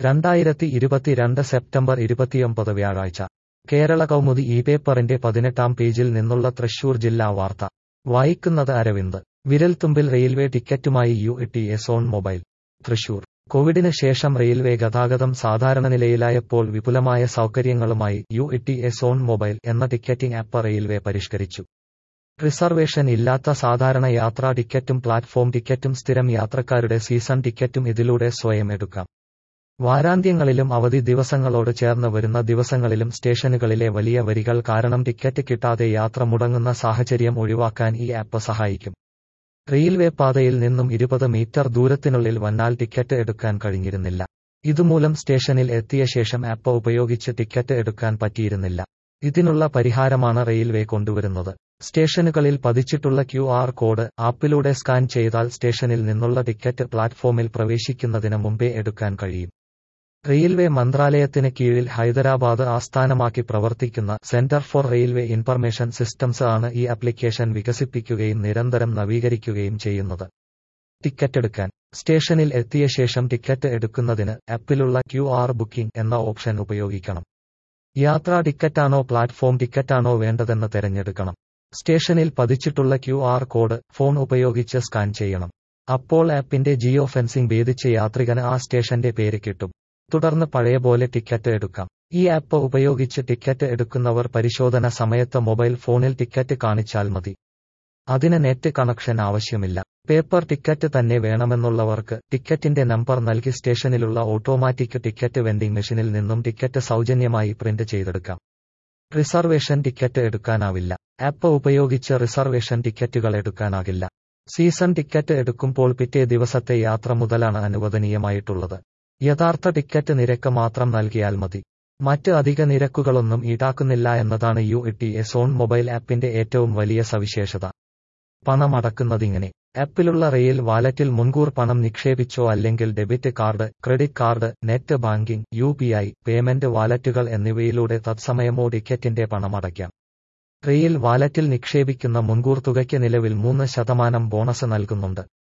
2022 September 29 വ്യാഴാഴ്ച കേരള കൗമുദി ഈ പേപ്പറിന്റെ 18-ാം പേജിൽ നിന്നുള്ള തൃശൂർ ജില്ലാ വാർത്ത വായിക്കുന്നത് അരവിന്ദ്. വിരൽത്തുമ്പിൽ റെയിൽവേ ടിക്കറ്റുമായി UTS ഓൺ മൊബൈൽ. തൃശൂർ. കോവിഡിന് ശേഷം റെയിൽവേ ഗതാഗതം സാധാരണ നിലയിലായപ്പോൾ വിപുലമായ സൗകര്യങ്ങളുമായി UTS ഓൺ മൊബൈൽ എന്ന ടിക്കറ്റിംഗ് ആപ്പ് റെയിൽവേ പരിഷ്കരിച്ചു. റിസർവേഷൻ ഇല്ലാത്ത സാധാരണ യാത്രാ ടിക്കറ്റും പ്ലാറ്റ്ഫോം ടിക്കറ്റും സ്ഥിരം യാത്രക്കാരുടെ സീസൺ ടിക്കറ്റും ഇതിലൂടെ സ്വയം എടുക്കാം. വാരാന്ത്യങ്ങളിലും അവധി ദിവസങ്ങളോട് ചേർന്ന് വരുന്ന ദിവസങ്ങളിലും സ്റ്റേഷനുകളിലെ വലിയ വരികൾ കാരണം ടിക്കറ്റ് കിട്ടാതെ യാത്ര മുടങ്ങുന്ന സാഹചര്യം ഒഴിവാക്കാൻ ഈ ആപ്പ് സഹായിക്കും. റെയിൽവേ പാതയിൽ നിന്നും 20 മീറ്റർ ദൂരത്തിനുള്ളിൽ വന്നാൽ ടിക്കറ്റ് എടുക്കാൻ കഴിഞ്ഞിരുന്നില്ല. ഇതുമൂലം സ്റ്റേഷനിൽ എത്തിയ ശേഷം ആപ്പ് ഉപയോഗിച്ച് ടിക്കറ്റ് എടുക്കാൻ പറ്റിയിരുന്നില്ല. ഇതിനുള്ള പരിഹാരമാണ് റെയിൽവേ കൊണ്ടുവരുന്നത്. സ്റ്റേഷനുകളിൽ പതിച്ചിട്ടുള്ള QR കോഡ് ആപ്പിലൂടെ സ്കാൻ ചെയ്താൽ സ്റ്റേഷനിൽ നിന്നുള്ള ടിക്കറ്റ് പ്ലാറ്റ്ഫോമിൽ പ്രവേശിക്കുന്നതിന് മുമ്പേ എടുക്കാൻ കഴിയും. റെയിൽവേ മന്ത്രാലയത്തിന് കീഴിൽ ഹൈദരാബാദ് ആസ്ഥാനമാക്കി പ്രവർത്തിക്കുന്ന centre for railway information systems ആണ് ഈ ആപ്ലിക്കേഷൻ വികസിപ്പിക്കുകയും നിരന്തരം നവീകരിക്കുകയും ചെയ്യുന്നത്. ടിക്കറ്റ് എടുക്കാൻ സ്റ്റേഷനിൽ എത്തിയ ശേഷം ടിക്കറ്റ് എടുക്കുന്നതിന് ആപ്പിലുള്ള QR ബുക്കിംഗ് എന്ന ഓപ്ഷൻ ഉപയോഗിക്കണം. യാത്രാ ടിക്കറ്റാണോ പ്ലാറ്റ്ഫോം ടിക്കറ്റാണോ വേണ്ടതെന്ന് തിരഞ്ഞെടുക്കണം. സ്റ്റേഷനിൽ പതിച്ചിട്ടുള്ള QR കോഡ് ഫോൺ ഉപയോഗിച്ച് സ്കാൻ ചെയ്യണം. അപ്പോൾ ആപ്പിന്റെ ജിയോ ഫെൻസിംഗ് ഭേദിച്ച് യാത്രികന് ആ സ്റ്റേഷന്റെ പേര് കിട്ടും. തുടർന്ന് പഴയപോലെ ടിക്കറ്റ് എടുക്കാം. ഈ ആപ്പ് ഉപയോഗിച്ച് ടിക്കറ്റ് എടുക്കുന്നവർ പരിശോധന സമയത്ത് മൊബൈൽ ഫോണിൽ ടിക്കറ്റ് കാണിച്ചാൽ മതി. അതിന് നെറ്റ് കണക്ഷൻ ആവശ്യമില്ല. പേപ്പർ ടിക്കറ്റ് തന്നെ വേണമെന്നുള്ളവർക്ക് ടിക്കറ്റിന്റെ നമ്പർ നൽകി സ്റ്റേഷനിലുള്ള ഓട്ടോമാറ്റിക് ടിക്കറ്റ് വെൻഡിംഗ് മെഷീനിൽ നിന്നും ടിക്കറ്റ് സൗജന്യമായി പ്രിന്റ് ചെയ്തെടുക്കാം. റിസർവേഷൻ ടിക്കറ്റ് എടുക്കാനാവില്ല. ആപ്പ് ഉപയോഗിച്ച് റിസർവേഷൻ ടിക്കറ്റുകൾ എടുക്കാനാകില്ല. സീസൺ ടിക്കറ്റ് എടുക്കുമ്പോൾ പിറ്റേ ദിവസത്തെ യാത്ര മുതലാണ് അനുവദനീയമായിട്ടുള്ളത്. യഥാർത്ഥ ടിക്കറ്റ് നിരക്ക് മാത്രം നൽകിയാൽ മതി. മറ്റ് അധിക നിരക്കുകളൊന്നും ഈടാക്കുന്നില്ല എന്നതാണ് UTS ഓൺ മൊബൈൽ ആപ്പിന്റെ ഏറ്റവും വലിയ സവിശേഷത. പണം അടക്കുന്നതിങ്ങനെ. ആപ്പിലുള്ള റെയിൽ വാലറ്റിൽ മുൻകൂർ പണം നിക്ഷേപിച്ചോ അല്ലെങ്കിൽ debit card, credit card, net banking, UPI, payment വാലറ്റുകൾ എന്നിവയിലൂടെ തത്സമയമോ ടിക്കറ്റിന്റെ പണമടയ്ക്കാം. റെയിൽ വാലറ്റിൽ നിക്ഷേപിക്കുന്ന മുൻകൂർ തുകയ്ക്ക് നിലവിൽ 3% ബോണസ് നൽകുന്നുണ്ട്.